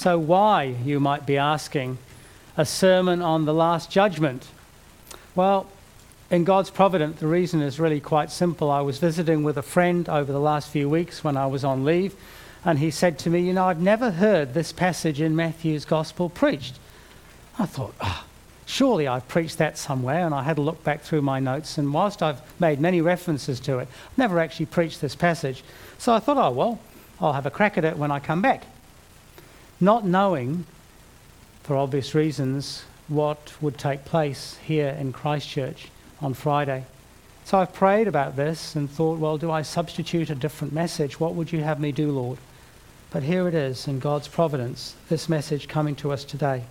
So why, you might be asking, a sermon on the Last Judgment? Well, in God's providence, the reason is really quite simple. I was visiting with a friend over the last few weeks when I was on leave, and he said to me, I've never heard this passage in Matthew's Gospel preached. I thought, surely I've preached that somewhere, and I had a look back through my notes, and whilst I've made many references to it, I've never actually preached this passage. So I thought, I'll have a crack at it when I come back. Not knowing, for obvious reasons, what would take place here in Christchurch on Friday. So I've prayed about this and thought, do I substitute a different message? What would you have me do, Lord? But here it is, in God's providence, this message coming to us today.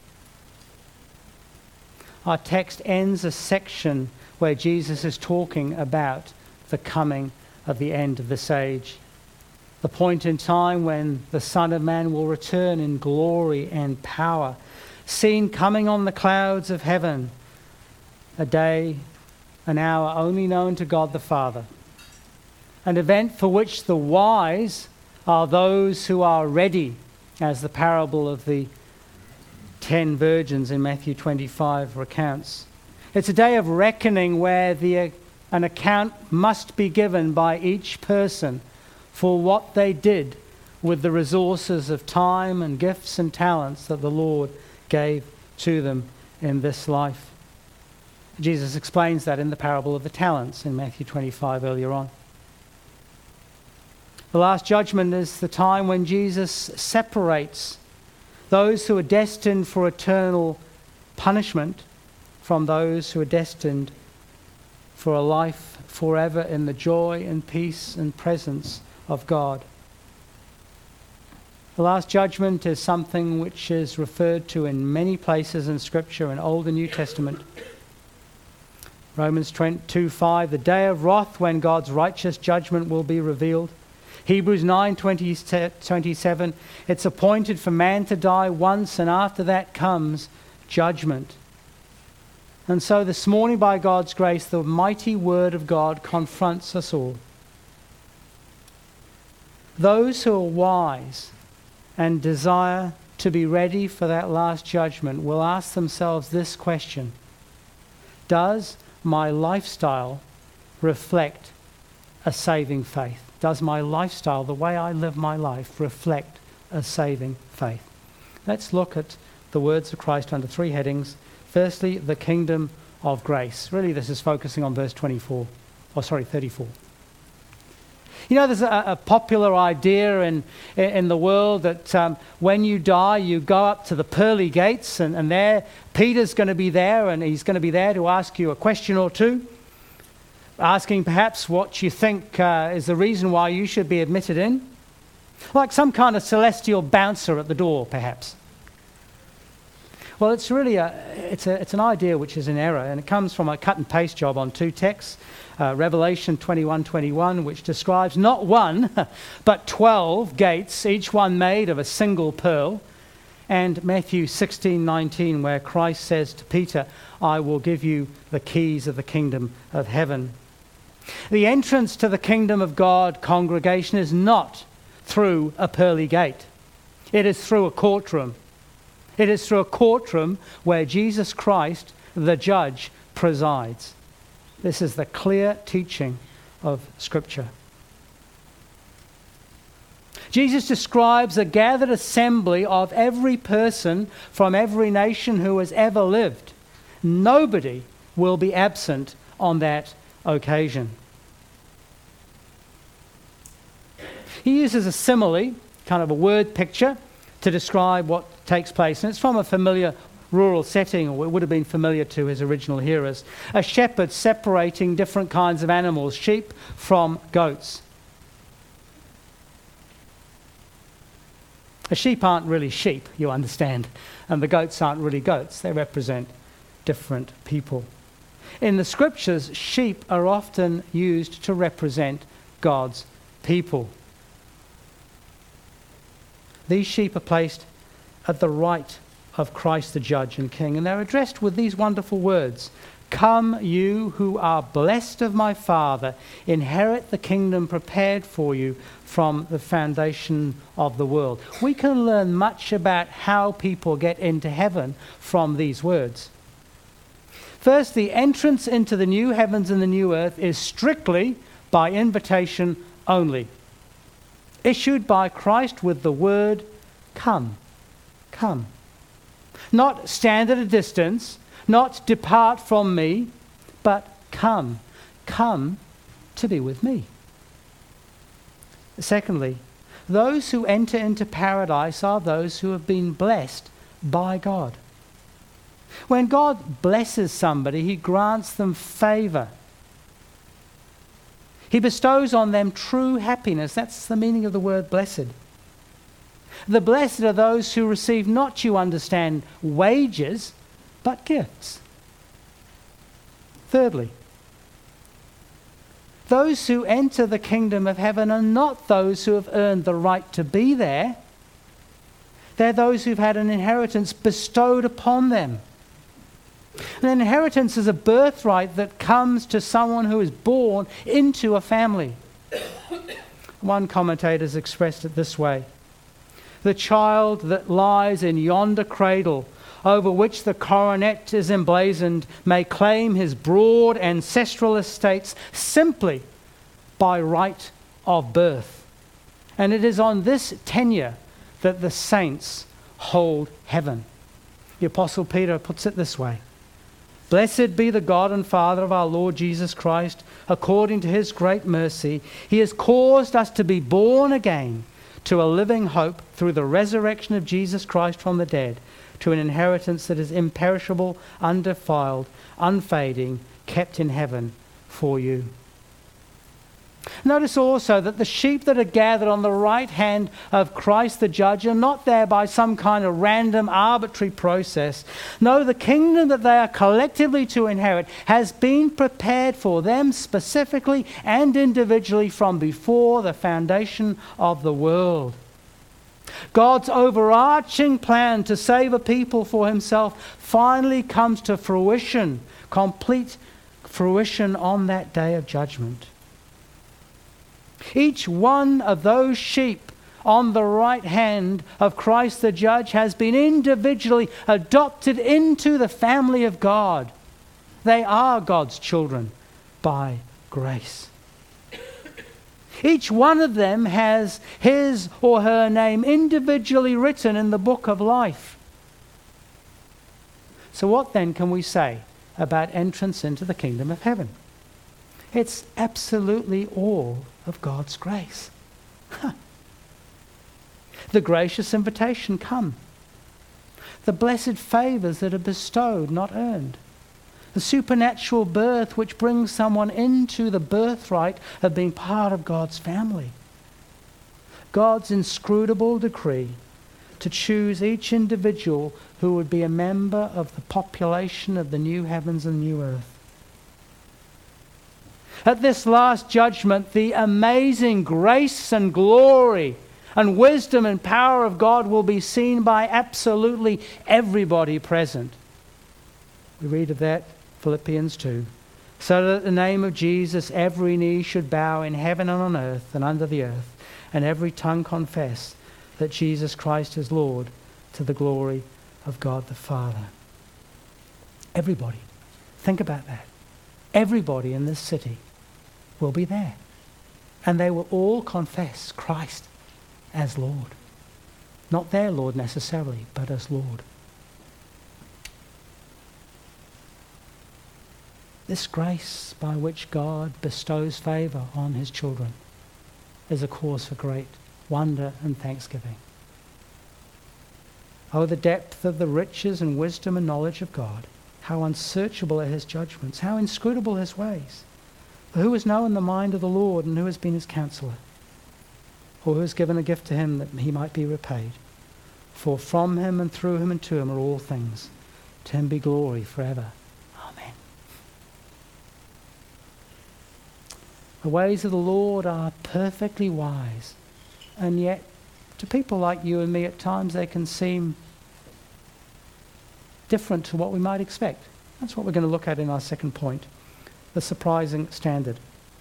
Our text ends a section where Jesus is talking about the coming of the end of this age. The point in time when the Son of Man will return in glory and power, seen coming on the clouds of heaven, a day, an hour only known to God the Father. An event for which the wise are those who are ready, as the parable of the 10 virgins in Matthew 25 recounts. It's a day of reckoning where an account must be given by each person for what they did with the resources of time and gifts and talents that the Lord gave to them in this life. Jesus explains that in the parable of the talents in Matthew 25 earlier on. The Last Judgment is the time when Jesus separates those who are destined for eternal punishment from those who are destined for a life forever in the joy and peace and presence of God. The Last Judgment is something which is referred to in many places in Scripture, in Old and New Testament. Romans 2:5, the day of wrath when God's righteous judgment will be revealed. Hebrews 9:27, it's appointed for man to die once, and after that comes judgment. And so this morning, by God's grace, the mighty Word of God confronts us all. Those who are wise and desire to be ready for that last judgment will ask themselves this question: does my lifestyle reflect a saving faith? Does my lifestyle, the way I live my life, reflect a saving faith? Let's look at the words of Christ under 3 headings. Firstly, the kingdom of grace. Really, this is focusing on verse 34. There's a popular idea in the world that when you die, you go up to the pearly gates, and there Peter's going to be there, and he's going to be there to ask you a question or two, asking perhaps what you think is the reason why you should be admitted in. Like some kind of celestial bouncer at the door, perhaps. Well, it's really it's an idea which is in error, and it comes from a cut and paste job on 2 texts. Revelation 21:21, which describes not 1, but 12 gates, each one made of a single pearl. And Matthew 16:19, where Christ says to Peter, I will give you the keys of the kingdom of heaven. The entrance to the kingdom of God, congregation, is not through a pearly gate. It is through a courtroom. It is through a courtroom where Jesus Christ, the judge, presides. This is the clear teaching of Scripture. Jesus describes a gathered assembly of every person from every nation who has ever lived. Nobody will be absent on that occasion. He uses a simile, kind of a word picture, to describe what takes place. And it's from a familiar rural setting, or it would have been familiar to his original hearers. A shepherd separating different kinds of animals, sheep from goats. The sheep aren't really sheep, you understand, and the goats aren't really goats. They represent different people. In the Scriptures, sheep are often used to represent God's people. These sheep are placed at the right of Christ the Judge and King, and they're addressed with these wonderful words: Come, you who are blessed of my Father, inherit the kingdom prepared for you from the foundation of the world. We can learn much about how people get into heaven from these words. First, the entrance into the new heavens and the new earth is strictly by invitation only, issued by Christ with the word, come, come. Not stand at a distance, not depart from me, but come, come to be with me. Secondly, those who enter into paradise are those who have been blessed by God. When God blesses somebody, he grants them favor. He bestows on them true happiness. That's the meaning of the word blessed. The blessed are those who receive not, you understand, wages, but gifts. Thirdly, those who enter the kingdom of heaven are not those who have earned the right to be there. They're those who've had an inheritance bestowed upon them. An inheritance is a birthright that comes to someone who is born into a family. One commentator has expressed it this way: the child that lies in yonder cradle, over which the coronet is emblazoned, may claim his broad ancestral estates simply by right of birth. And it is on this tenure that the saints hold heaven. The Apostle Peter puts it this way: Blessed be the God and Father of our Lord Jesus Christ. According to his great mercy, he has caused us to be born again to a living hope through the resurrection of Jesus Christ from the dead, to an inheritance that is imperishable, undefiled, unfading, kept in heaven for you. Notice also that the sheep that are gathered on the right hand of Christ the Judge are not there by some kind of random, arbitrary process. No, the kingdom that they are collectively to inherit has been prepared for them specifically and individually from before the foundation of the world. God's overarching plan to save a people for himself finally comes to fruition, complete fruition on that day of judgment. Each one of those sheep on the right hand of Christ the Judge has been individually adopted into the family of God. They are God's children by grace. Each one of them has his or her name individually written in the book of life. So what then can we say about entrance into the kingdom of heaven? It's absolutely all of God's grace. The gracious invitation, come. The blessed favors that are bestowed, not earned. The supernatural birth which brings someone into the birthright of being part of God's family. God's inscrutable decree to choose each individual who would be a member of the population of the new heavens and new earth. At this last judgment, the amazing grace and glory and wisdom and power of God will be seen by absolutely everybody present. We read of that, Philippians 2. So that at the name of Jesus every knee should bow in heaven and on earth and under the earth, and every tongue confess that Jesus Christ is Lord, to the glory of God the Father. Everybody. Think about that. Everybody in this city will be there. And they will all confess Christ as Lord. Not their Lord necessarily, but as Lord. This grace by which God bestows favor on his children is a cause for great wonder and thanksgiving. Oh, the depth of the riches and wisdom and knowledge of God. How unsearchable are his judgments, how inscrutable his ways. For who has known the mind of the Lord, and who has been his counselor? Or who has given a gift to him that he might be repaid? For from him and through him and to him are all things. To him be glory forever. Amen. The ways of the Lord are perfectly wise, and yet to people like you and me at times they can seem different to what we might expect. That's what we're going to look at in our second point, the surprising standard.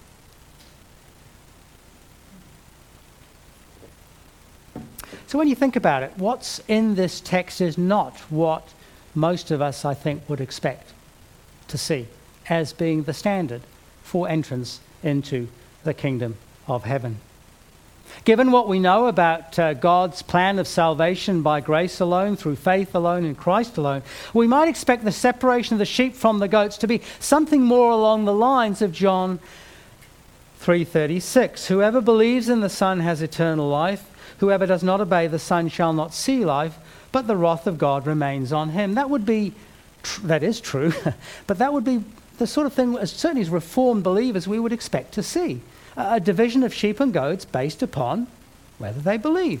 So when you think about it, what's in this text is not what most of us, I think, would expect to see as being the standard for entrance into the kingdom of heaven. Given what we know about God's plan of salvation by grace alone, through faith alone, in Christ alone, we might expect the separation of the sheep from the goats to be something more along the lines of John 3:36. Whoever believes in the Son has eternal life. Whoever does not obey the Son shall not see life, but the wrath of God remains on him. That would be, that is true, but that would be the sort of thing, certainly as Reformed believers, we would expect to see. A division of sheep and goats based upon whether they believe.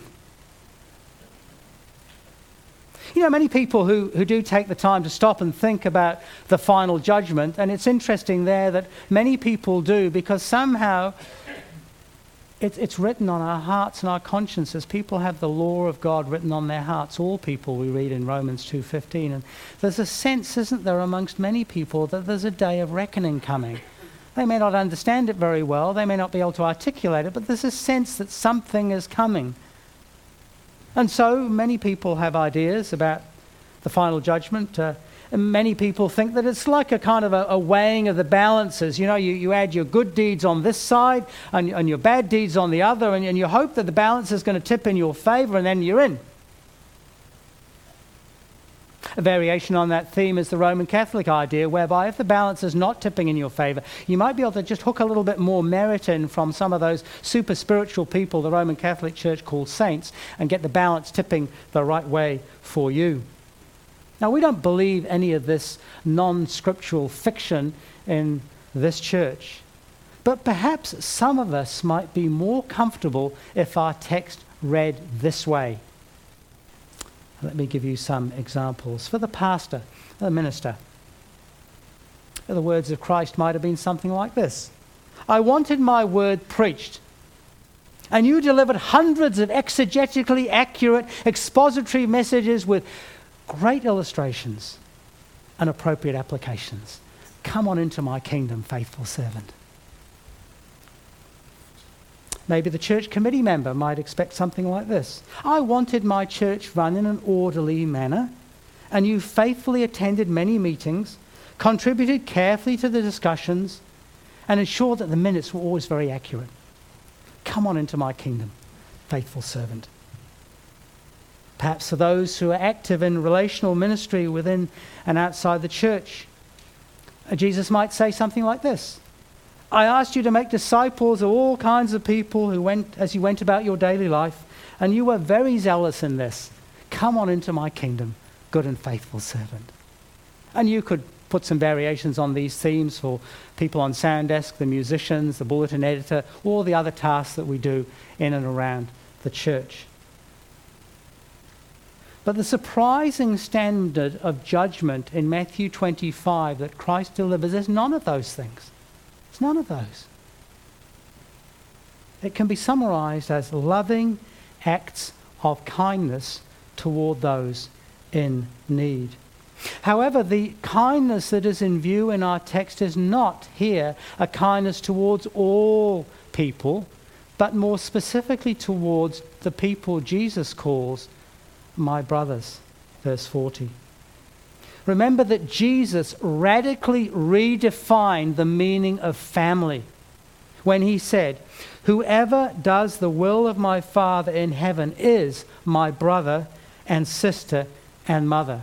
You know, many people who do take the time to stop and think about the final judgment, and it's interesting there that many people do, because somehow it's written on our hearts and our consciences. People have the law of God written on their hearts, all people, we read in Romans 2:15. And there's a sense, isn't there, amongst many people that there's a day of reckoning coming. They may not understand it very well, they may not be able to articulate it, but there's a sense that something is coming. And so many people have ideas about the final judgment. Many people think that it's like a kind of a weighing of the balances. You know, you add your good deeds on this side and your bad deeds on the other, and you hope that the balance is going to tip in your favor, and then you're in. A variation on that theme is the Roman Catholic idea, whereby if the balance is not tipping in your favor, you might be able to just hook a little bit more merit in from some of those super spiritual people the Roman Catholic Church calls saints, and get the balance tipping the right way for you. Now, we don't believe any of this non-scriptural fiction in this church, but perhaps some of us might be more comfortable if our text read this way. Let me give you some examples. For the pastor, the minister, the words of Christ might have been something like this. I wanted my word preached, and you delivered hundreds of exegetically accurate expository messages with great illustrations and appropriate applications. Come on into my kingdom, faithful servant. Maybe the church committee member might expect something like this. I wanted my church run in an orderly manner, and you faithfully attended many meetings, contributed carefully to the discussions, and ensured that the minutes were always very accurate. Come on into my kingdom, faithful servant. Perhaps for those who are active in relational ministry within and outside the church, Jesus might say something like this. I asked you to make disciples of all kinds of people as you went about your daily life, and you were very zealous in this. Come on into my kingdom, good and faithful servant. And you could put some variations on these themes for people on sound desk, the musicians, the bulletin editor, all the other tasks that we do in and around the church. But the surprising standard of judgment in Matthew 25 that Christ delivers is none of those things. It's none of those. It can be summarized as loving acts of kindness toward those in need. However, the kindness that is in view in our text is not here a kindness towards all people, but more specifically towards the people Jesus calls my brothers, verse 40. Remember that Jesus radically redefined the meaning of family when he said, whoever does the will of my Father in heaven is my brother and sister and mother.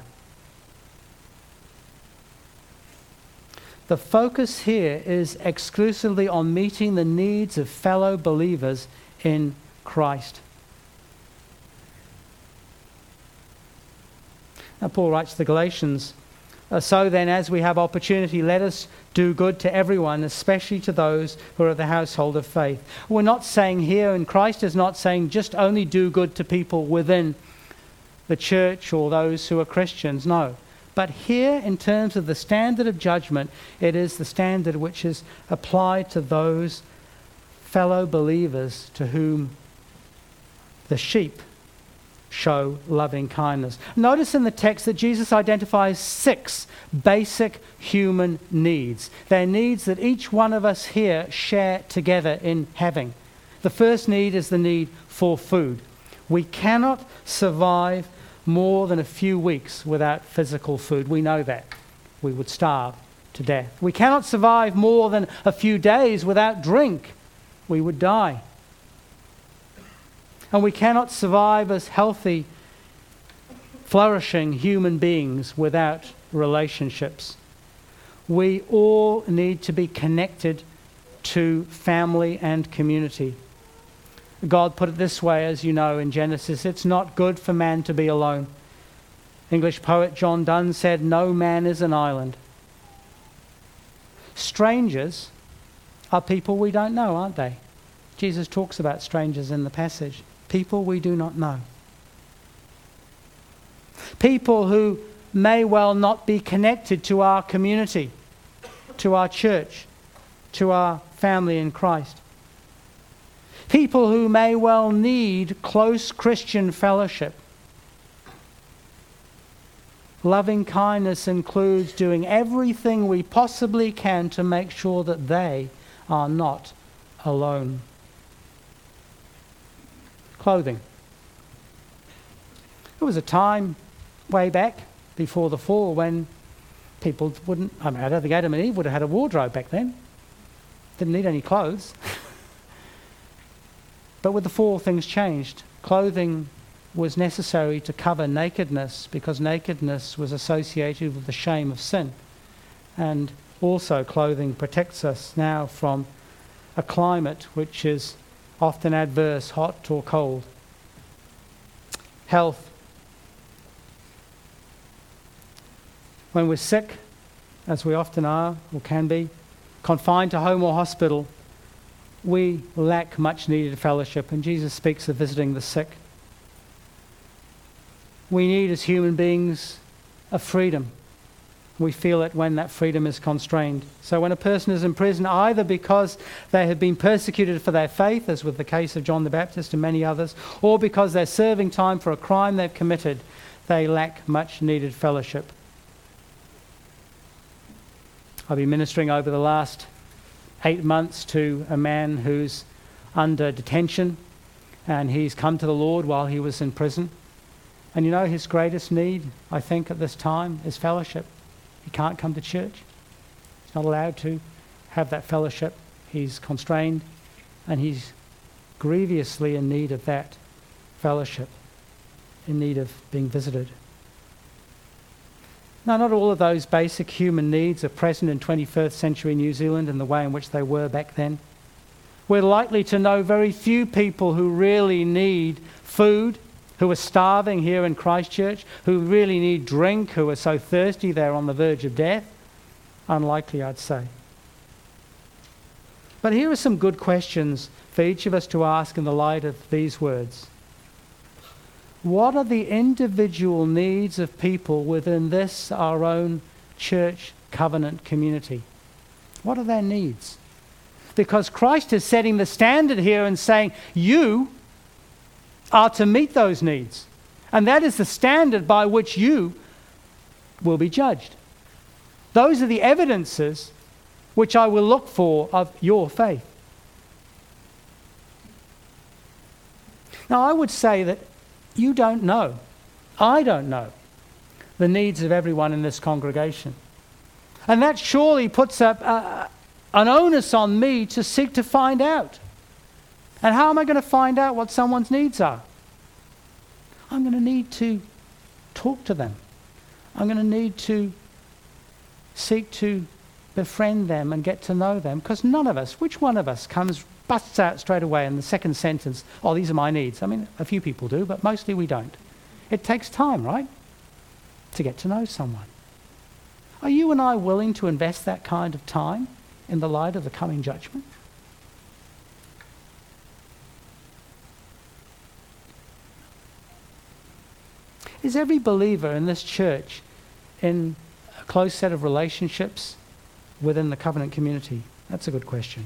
The focus here is exclusively on meeting the needs of fellow believers in Christ. Now, Paul writes to the Galatians, so then, as we have opportunity, let us do good to everyone, especially to those who are of the household of faith. We're not saying here, and Christ is not saying just only do good to people within the church or those who are Christians. No. But here, in terms of the standard of judgment, it is the standard which is applied to those fellow believers to whom the sheep show loving kindness. Notice in the text that Jesus identifies 6 basic human needs. They're needs that each one of us here share together in having. The first need is the need for food. We cannot survive more than a few weeks without physical food. We know that. We would starve to death. We cannot survive more than a few days without drink. We would die. And we cannot survive as healthy, flourishing human beings without relationships. We all need to be connected to family and community. God put it this way, as you know, in Genesis, it's not good for man to be alone. English poet John Donne said, no man is an island. Strangers are people we don't know, aren't they? Jesus talks about strangers in the passage. People we do not know. People who may well not be connected to our community, to our church, to our family in Christ. People who may well need close Christian fellowship. Loving kindness includes doing everything we possibly can to make sure that they are not alone. Clothing. There was a time way back before the fall when people wouldn't, I don't think Adam and Eve would have had a wardrobe back then. Didn't need any clothes. But with the fall, things changed. Clothing was necessary to cover nakedness because nakedness was associated with the shame of sin. And also clothing protects us now from a climate which is often adverse, hot or cold. Health. When we're sick, as we often are or can be, confined to home or hospital, we lack much needed fellowship, and Jesus speaks of visiting the sick. We need, as human beings, a freedom. We feel it when that freedom is constrained. So when a person is in prison, either because they have been persecuted for their faith, as with the case of John the Baptist and many others, or because they're serving time for a crime they've committed, they lack much needed fellowship. I've been ministering over the last 8 months to a man who's under detention, and he's come to the Lord while he was in prison. And you know, his greatest need, I think, at this time is fellowship. He can't come to church. He's not allowed to have that fellowship. He's constrained, and he's grievously in need of that fellowship, in need of being visited. Now, not all of those basic human needs are present in 21st century New Zealand in the way in which they were back then. We're likely to know very few people who really need food, who are starving here in Christchurch, who really need drink, who are so thirsty they're on the verge of death. Unlikely, I'd say. But here are some good questions for each of us to ask in the light of these words. What are the individual needs of people within this, our own church covenant community? What are their needs? Because Christ is setting the standard here and saying, you are to meet those needs. And that is the standard by which you will be judged. Those are the evidences which I will look for of your faith. Now, I would say that you don't know, I don't know, the needs of everyone in this congregation. And that surely puts up an onus on me to seek to find out. And how am I going to find out what someone's needs are? I'm going to need to talk to them. I'm going to need to seek to befriend them and get to know them. Because none of us, which one of us busts out straight away in the second sentence, oh, these are my needs. I mean, a few people do, but mostly we don't. It takes time, right, to get to know someone. Are you and I willing to invest that kind of time in the light of the coming judgment? Is every believer in this church in a close set of relationships within the covenant community? That's a good question.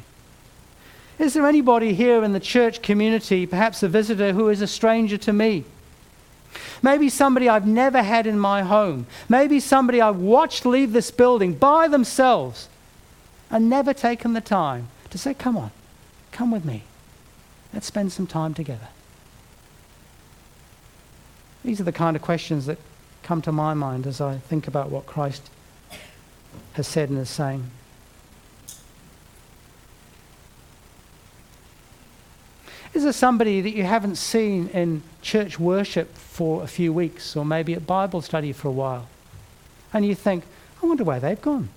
Is there anybody here in the church community, perhaps a visitor, who is a stranger to me? Maybe somebody I've never had in my home. Maybe somebody I've watched leave this building by themselves and never taken the time to say, come on, come with me. Let's spend some time together. These are the kind of questions that come to my mind as I think about what Christ has said and is saying. Is there somebody that you haven't seen in church worship for a few weeks, or maybe at Bible study for a while, and you think, I wonder where they've gone?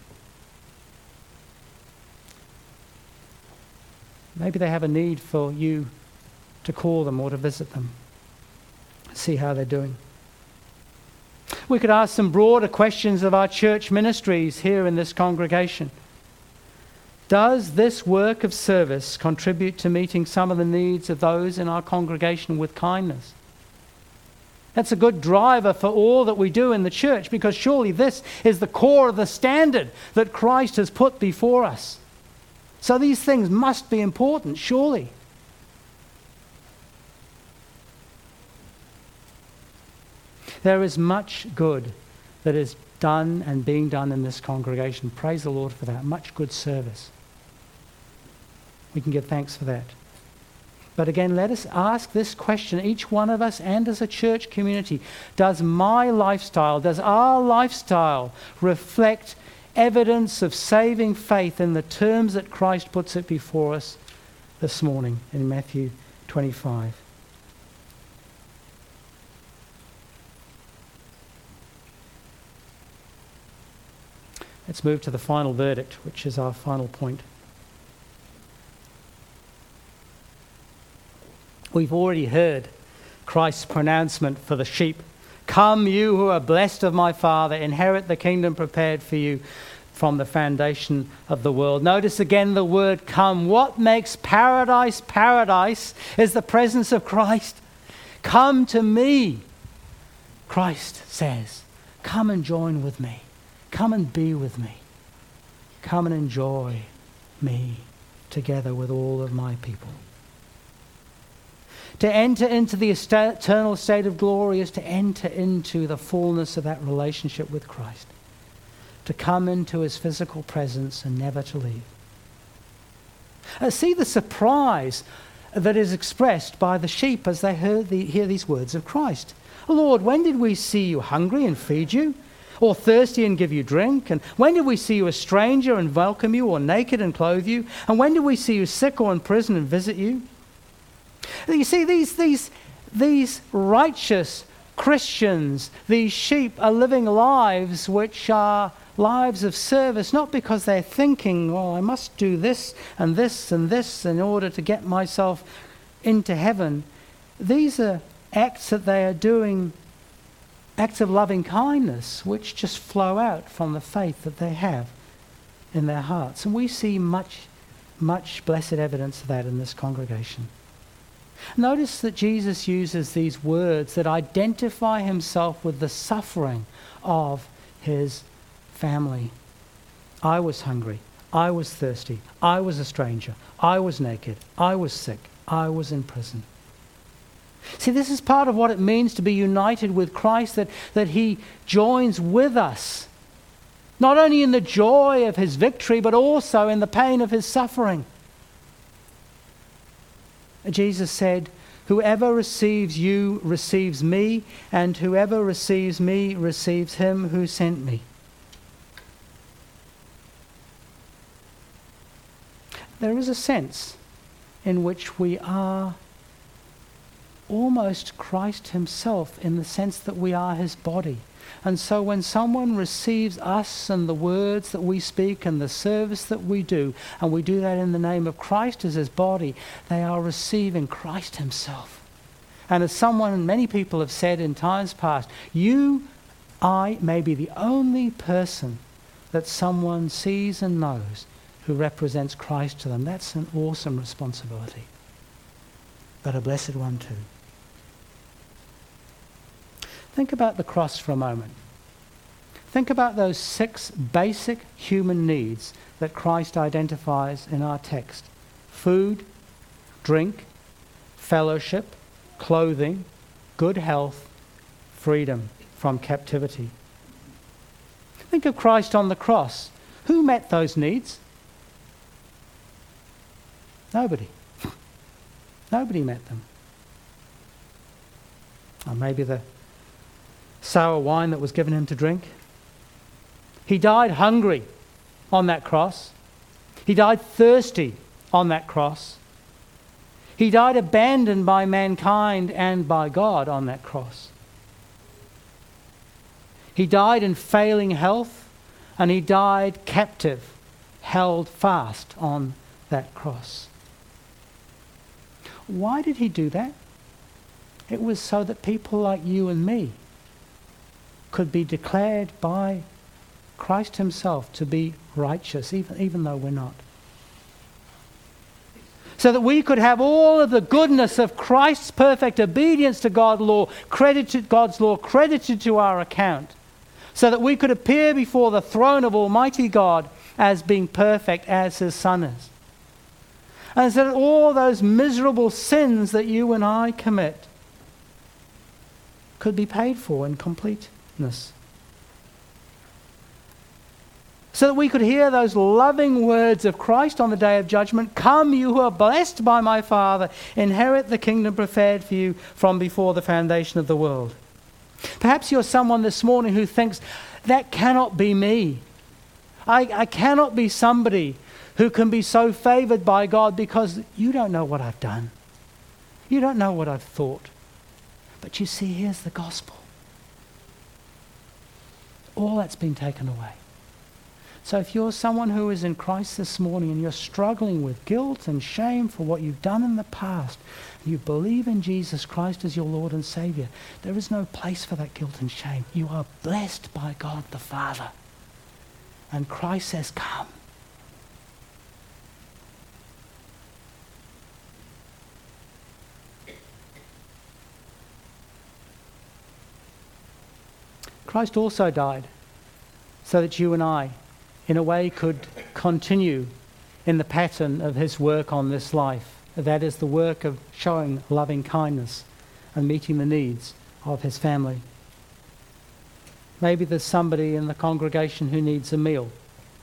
Maybe they have a need for you to call them or to visit them, see how they're doing. We could ask some broader questions of our church ministries here in this congregation. Does this work of service contribute to meeting some of the needs of those in our congregation with kindness? That's a good driver for all that we do in the church, because surely this is the core of the standard that Christ has put before us. So these things must be important, surely. There is much good that is done and being done in this congregation. Praise the Lord for that. Much good service. We can give thanks for that. But again, let us ask this question, each one of us and as a church community. Does my lifestyle, does our lifestyle reflect evidence of saving faith in the terms that Christ puts it before us this morning in Matthew 25? Let's move to the final verdict, which is our final point. We've already heard Christ's pronouncement for the sheep. Come, you who are blessed of my Father, inherit the kingdom prepared for you from the foundation of the world. Notice again the word come. What makes paradise paradise is the presence of Christ. Come to me, Christ says. Come and join with me. Come and be with me. Come and enjoy me together with all of my people. To enter into the eternal state of glory is to enter into the fullness of that relationship with Christ. To come into his physical presence and never to leave. See the surprise that is expressed by the sheep as they hear these words of Christ. Lord, when did we see you hungry and feed you? Or thirsty and give you drink? And when did we see you a stranger and welcome you? Or naked and clothe you? And when did we see you sick or in prison and visit you? You see, these righteous Christians, these sheep, are living lives which are lives of service, not because they're thinking, well, I must do this and this and this in order to get myself into heaven. These are acts that they are doing, acts of loving kindness, which just flow out from the faith that they have in their hearts. And we see much blessed evidence of that in this congregation. Notice that Jesus uses these words that identify himself with the suffering of his family. I was hungry. I was thirsty. I was a stranger. I was naked. I was sick. I was in prison. See, this is part of what it means to be united with Christ, that he joins with us, not only in the joy of his victory, but also in the pain of his suffering. Jesus said, whoever receives you receives me, and whoever receives me receives him who sent me. There is a sense in which we are almost Christ himself, in the sense that we are his body. And so when someone receives us and the words that we speak and the service that we do, and we do that in the name of Christ as his body, they are receiving Christ himself. And as many people have said in times past, I may be the only person that someone sees and knows who represents Christ to them. That's an awesome responsibility, but a blessed one too. Think about the cross for a moment. Think about those 6 basic human needs that Christ identifies in our text. Food, drink, fellowship, clothing, good health, freedom from captivity. Think of Christ on the cross. Who met those needs? Nobody. Nobody met them. Or maybe the sour wine that was given him to drink. He died hungry on that cross. He died thirsty on that cross. He died abandoned by mankind and by God on that cross. He died in failing health, and he died captive, held fast on that cross. Why did he do that? It was so that people like you and me could be declared by Christ himself to be righteous, even though we're not. So that we could have all of the goodness of Christ's perfect obedience to God's law credited to our account. So that we could appear before the throne of Almighty God as being perfect as his Son is. And so that all those miserable sins that you and I commit could be paid for in completeness. So that we could hear those loving words of Christ on the day of judgment, "Come, you who are blessed by my Father, inherit the kingdom prepared for you from before the foundation of the world." Perhaps you're someone this morning who thinks, that cannot be me. I cannot be somebody who can be so favored by God, because you don't know what I've done. You don't know what I've thought. But you see, here's the gospel. All that's been taken away. So if you're someone who is in Christ this morning and you're struggling with guilt and shame for what you've done in the past, you believe in Jesus Christ as your Lord and Savior, there is no place for that guilt and shame. You are blessed by God the Father. And Christ says, "Come." Christ also died so that you and I, in a way, could continue in the pattern of his work on this life. That is the work of showing loving kindness and meeting the needs of his family. Maybe there's somebody in the congregation who needs a meal,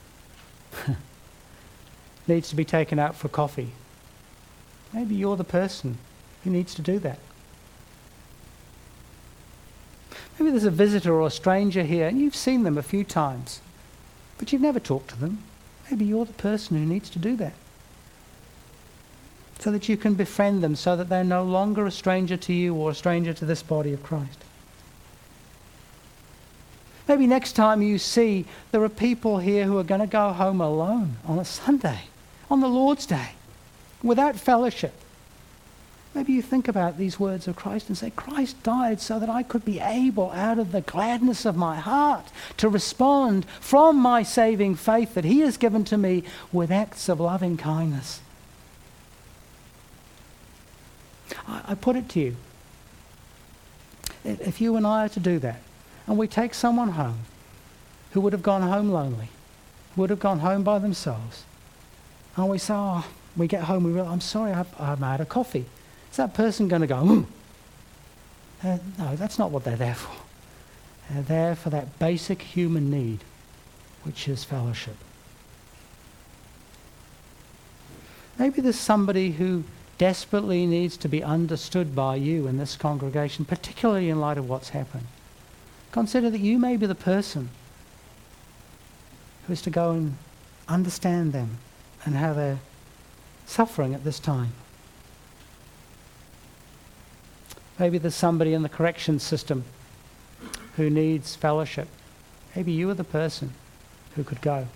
needs to be taken out for coffee. Maybe you're the person who needs to do that. Maybe there's a visitor or a stranger here and you've seen them a few times, but you've never talked to them. Maybe you're the person who needs to do that, so that you can befriend them, so that they're no longer a stranger to you or a stranger to this body of Christ. Maybe next time you see there are people here who are going to go home alone on a Sunday, on the Lord's Day, without fellowship. Maybe you think about these words of Christ and say, Christ died so that I could be able, out of the gladness of my heart, to respond from my saving faith that he has given to me with acts of loving kindness. I put it to you, if you and I are to do that, and we take someone home who would have gone home lonely, would have gone home by themselves, and we say, we get home, we realize, I'm sorry, I'm out of coffee. Is that person going to go, no, that's not what they're there for. They're there for that basic human need, which is fellowship. Maybe there's somebody who desperately needs to be understood by you in this congregation, particularly in light of what's happened. Consider that you may be the person who is to go and understand them and how they're suffering at this time. Maybe there's somebody in the correction system who needs fellowship. Maybe you are the person who could go.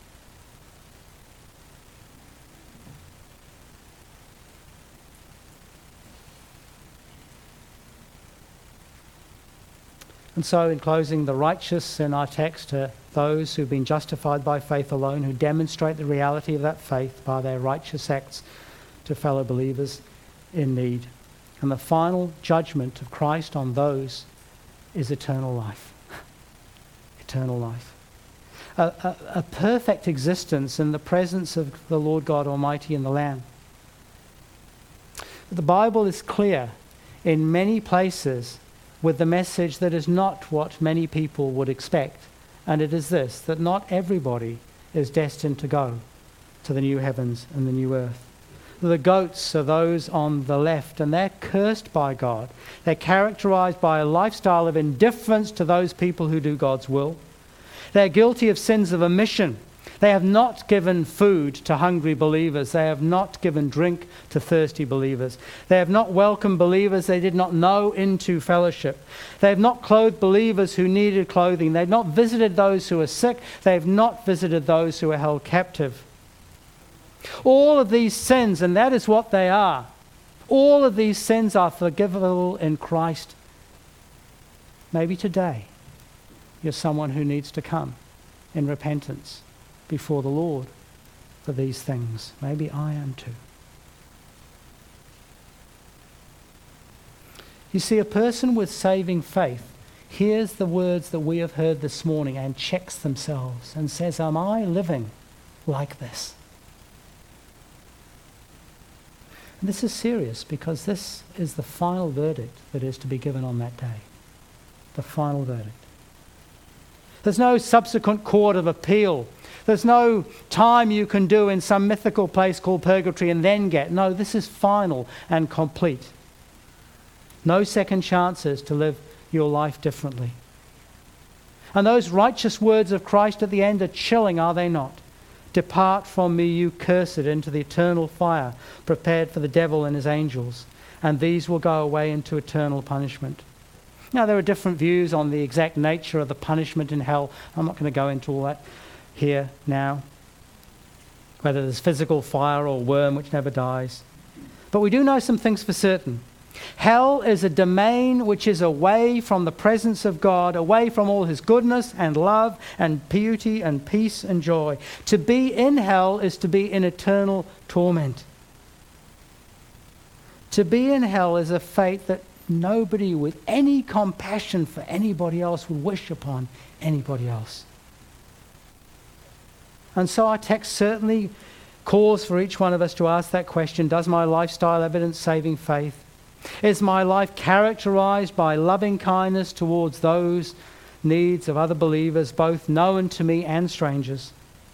And so, in closing, the righteous in our text are those who've been justified by faith alone, who demonstrate the reality of that faith by their righteous acts to fellow believers in need. And the final judgment of Christ on those is eternal life. Eternal life. A perfect existence in the presence of the Lord God Almighty and the Lamb. The Bible is clear in many places with the message that is not what many people would expect. And it is this, that not everybody is destined to go to the new heavens and the new earth. The goats are those on the left, and they're cursed by God. They're characterized by a lifestyle of indifference to those people who do God's will. They're guilty of sins of omission. They have not given food to hungry believers. They have not given drink to thirsty believers. They have not welcomed believers they did not know into fellowship. They have not clothed believers who needed clothing. They have not visited those who are sick. They have not visited those who are held captive. All of these sins, and that is what they are, all of these sins are forgivable in Christ. Maybe today you're someone who needs to come in repentance before the Lord for these things. Maybe I am too. You see, a person with saving faith hears the words that we have heard this morning and checks themselves and says, am I living like this? And this is serious because this is the final verdict that is to be given on that day. The final verdict. There's no subsequent court of appeal. There's no time you can do in some mythical place called purgatory and then get. No, this is final and complete. No second chances to live your life differently. And those righteous words of Christ at the end are chilling, are they not? Depart from me, you cursed, into the eternal fire prepared for the devil and his angels, and these will go away into eternal punishment. Now, there are different views on the exact nature of the punishment in hell. I'm not going to go into all that here now, whether there's physical fire or worm which never dies. But we do know some things for certain. Hell is a domain which is away from the presence of God, away from all his goodness and love and beauty and peace and joy. To be in hell is to be in eternal torment. To be in hell is a fate that nobody with any compassion for anybody else would wish upon anybody else. And so our text certainly calls for each one of us to ask that question, does my lifestyle evidence saving faith? Is my life characterized by loving kindness towards those needs of other believers, both known to me and strangers?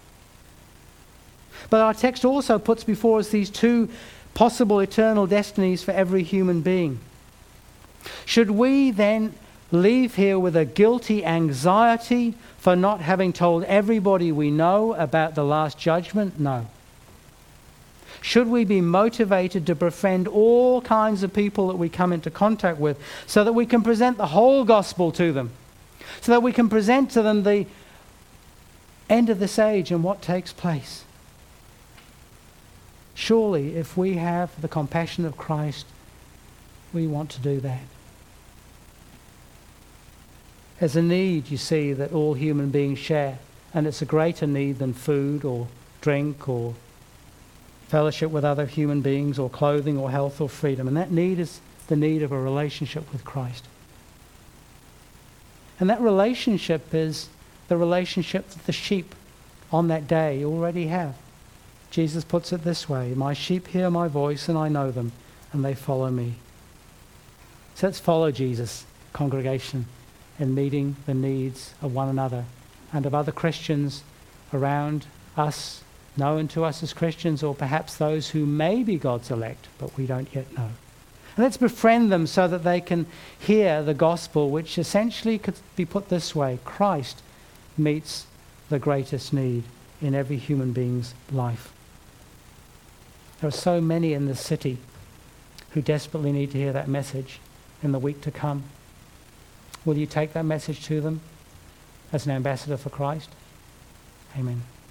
But our text also puts before us these two possible eternal destinies for every human being. Should we then leave here with a guilty anxiety for not having told everybody we know about the last judgment? No. Should we be motivated to befriend all kinds of people that we come into contact with so that we can present the whole gospel to them? So that we can present to them the end of this age and what takes place? Surely, if we have the compassion of Christ, we want to do that. There's a need, you see, that all human beings share, and it's a greater need than food or drink or fellowship with other human beings or clothing or health or freedom. And that need is the need of a relationship with Christ. And that relationship is the relationship that the sheep on that day already have. Jesus puts it this way, my sheep hear my voice and I know them and they follow me. So let's follow Jesus, congregation, in meeting the needs of one another and of other Christians around us, known to us as Christians, or perhaps those who may be God's elect, but we don't yet know. And let's befriend them so that they can hear the gospel, which essentially could be put this way: Christ meets the greatest need in every human being's life. There are so many in this city who desperately need to hear that message in the week to come. Will you take that message to them as an ambassador for Christ? Amen.